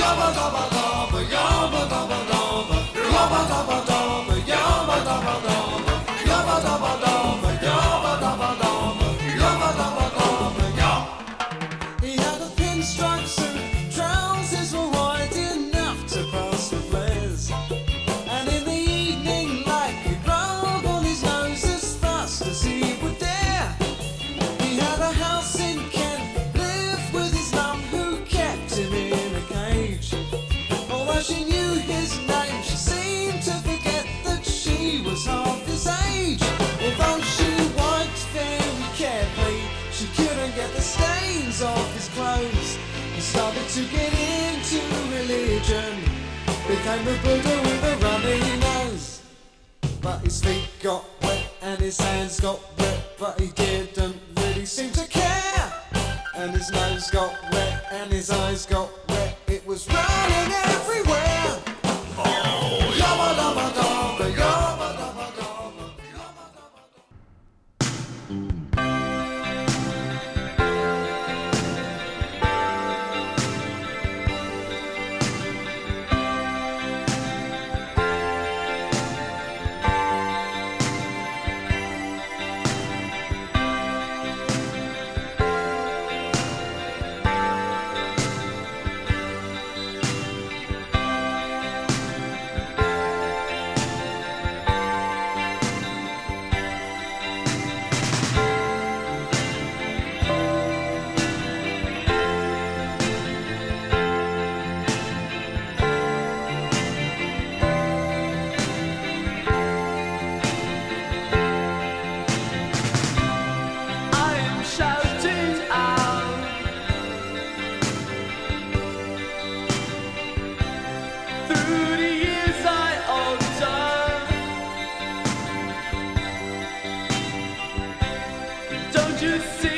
Became a Buddha with a runny nose. But his feet got wet and his hands got wet, but he didn't really seem to care. And his nose got wet and his eyes got wet, it was running everywhere. Oh, yabba dabba dabba, yabba dabba dabba, yabba dabba dabba. You see